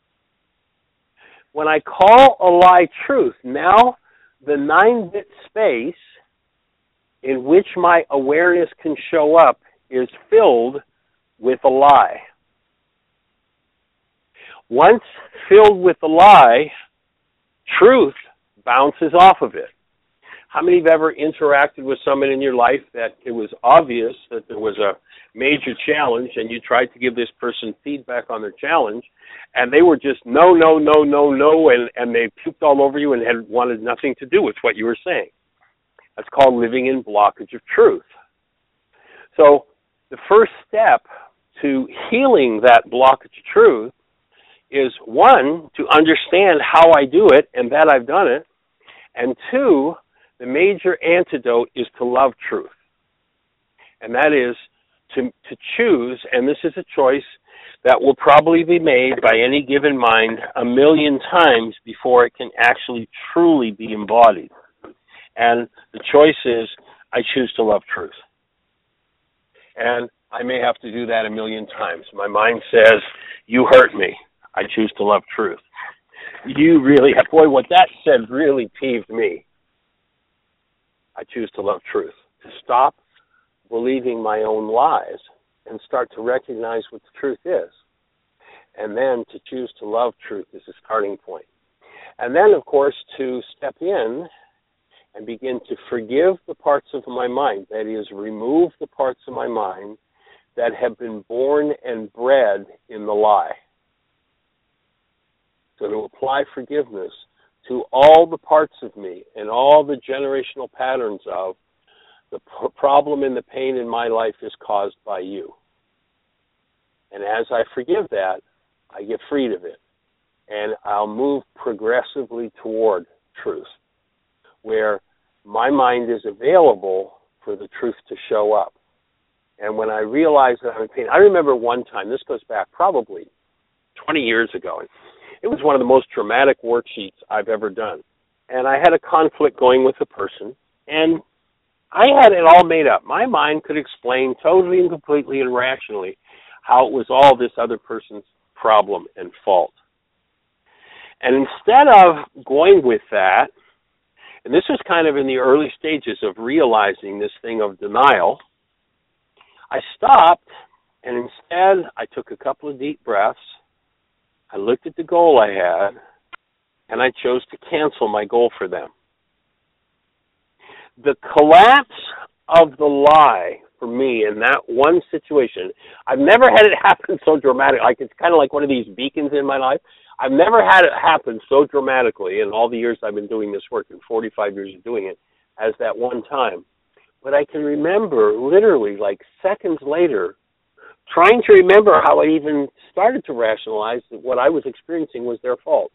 Speaker 5: When I call a lie truth, now the nine-bit space in which my awareness can show up is filled with a lie. Once filled with a lie, truth bounces off of it. How many have ever interacted with someone in your life that it was obvious that there was a major challenge and you tried to give this person feedback on their challenge and they were just no, no, no, no, no, and, and they puked all over you and had wanted nothing to do with what you were saying? That's called living in blockage of truth. So the first step to healing that blockage of truth is, one, to understand how I do it and that I've done it, and two, the major antidote is to love truth. And that is to to choose, and this is a choice that will probably be made by any given mind a million times before it can actually truly be embodied. And the choice is, I choose to love truth. And I may have to do that a million times. My mind says, you hurt me. I choose to love truth. You really, boy, what that said really peeved me. I choose to love truth. To stop believing my own lies and start to recognize what the truth is. And then to choose to love truth is a starting point. And then, of course, to step in and begin to forgive the parts of my mind, that is, remove the parts of my mind that have been born and bred in the lie. So to apply forgiveness to all the parts of me and all the generational patterns of the p- problem and the pain in my life is caused by you. And as I forgive that, I get freed of it. And I'll move progressively toward truth, where my mind is available for the truth to show up. And when I realize that I'm in pain, I remember one time, this goes back probably twenty years ago, it was one of the most dramatic worksheets I've ever done. And I had a conflict going with a person, and I had it all made up. My mind could explain totally and completely and rationally how it was all this other person's problem and fault. And instead of going with that, and this was kind of in the early stages of realizing this thing of denial, I stopped, and instead I took a couple of deep breaths, I looked at the goal I had, and I chose to cancel my goal for them. The collapse of the lie for me in that one situation, I've never had it happen so dramatic. Like, it's kind of like one of these beacons in my life. I've never had it happen so dramatically in all the years I've been doing this work, in forty-five years of doing it, as that one time. But I can remember literally like seconds later trying to remember how I even started to rationalize that what I was experiencing was their fault.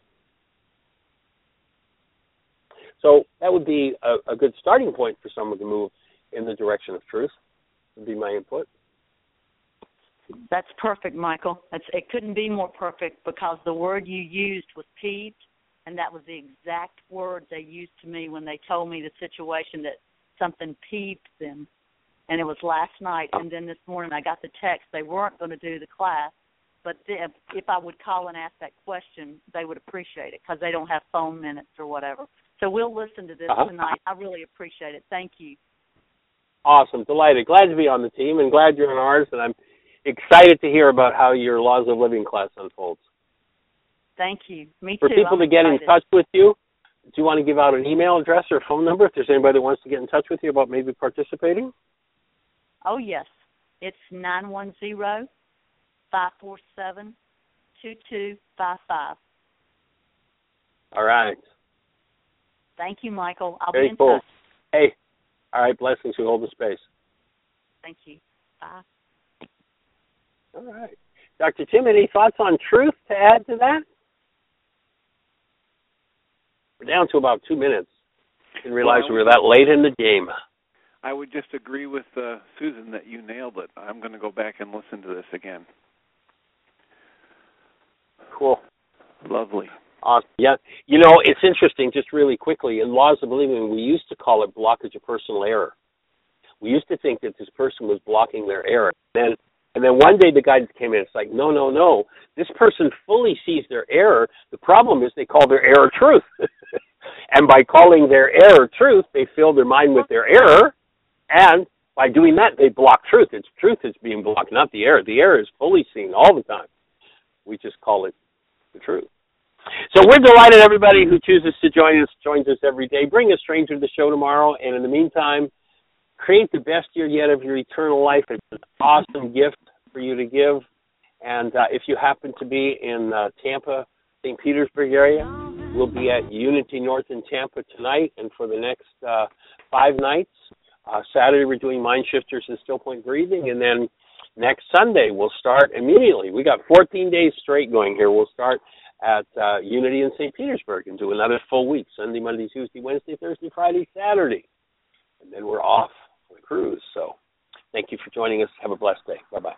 Speaker 5: So that would be a, a good starting point for someone to move in the direction of truth, would be my input.
Speaker 1: That's perfect, Michael. It's, it couldn't be more perfect because the word you used was peeved, and that was the exact word they used to me when they told me the situation that something peeved them. And it was last night, and then this morning I got the text. They weren't going to do the class, but if, if I would call and ask that question, they would appreciate it because they don't have phone minutes or whatever. So we'll listen to this uh-huh. tonight. I really appreciate it. Thank you.
Speaker 5: Awesome. Delighted. Glad to be on the team and glad you're in ours, and I'm excited to hear about how your Laws of Living class unfolds.
Speaker 1: Thank you. Me
Speaker 5: For
Speaker 1: too.
Speaker 5: For people
Speaker 1: I'm
Speaker 5: to get
Speaker 1: excited.
Speaker 5: in touch with you, do you want to give out an email address or phone number if there's anybody that wants to get in touch with you about maybe participating?
Speaker 1: Oh, yes. It's nine one zero, five four seven, two two five five.
Speaker 5: All right.
Speaker 1: Thank you, Michael. I'll
Speaker 5: Very
Speaker 1: be in
Speaker 5: cool.
Speaker 1: touch.
Speaker 5: Hey, all right, blessings. We hold the space.
Speaker 1: Thank you. Bye.
Speaker 5: All right. Doctor Tim, any thoughts on truth to add to that? We're down to about two minutes. Didn't realize well, we were that late in the game.
Speaker 7: I would just agree with uh, Susan that you nailed it. I'm going to go back and listen to this again.
Speaker 5: Cool.
Speaker 7: Lovely.
Speaker 5: Awesome. Yeah. You know, it's interesting, just really quickly, in Laws of Living, we used to call it blockage of personal error. We used to think that this person was blocking their error. Then, and then one day the guidance came in. It's like, no, no, no. This person fully sees their error. The problem is they call their error truth. And by calling their error truth, they fill their mind with their error. And by doing that, they block truth. It's truth that's being blocked, not the error. The error is fully seen all the time. We just call it the truth. So we're delighted everybody who chooses to join us, joins us every day. Bring a stranger to the show tomorrow. And in the meantime, create the best year yet of your eternal life. It's an awesome gift for you to give. And uh, if you happen to be in uh, Tampa, Saint Petersburg area, we'll be at Unity North in Tampa tonight and for the next uh, five nights. Uh, Saturday, we're doing Mind Shifters and Still Point Breathing. And then next Sunday, we'll start immediately. We got fourteen days straight going here. We'll start at uh, Unity in Saint Petersburg and do another full week, Sunday, Monday, Tuesday, Wednesday, Thursday, Friday, Saturday. And then we're off for the cruise. So Thank you for joining us. Have a blessed day. Bye-bye.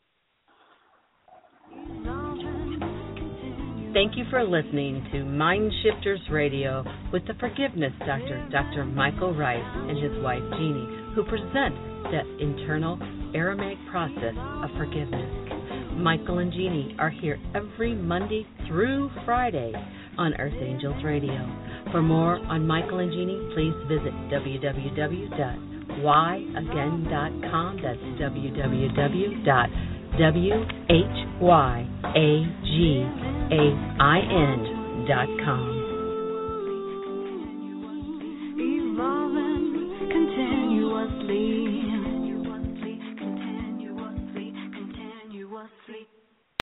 Speaker 2: Thank you for listening to Mind Shifters Radio with the Forgiveness Doctor, Doctor Michael Rice, and his wife Jeanie, who present the internal Aramaic process of forgiveness. Michael and Jeanie are here every Monday through Friday on Earth Angels Radio. For more on Michael and Jeanie, please visit w w w dot why again dot com. That's w w w dot why again dot com.
Speaker 3: Evolving continuously, continuously, continuously, continuously.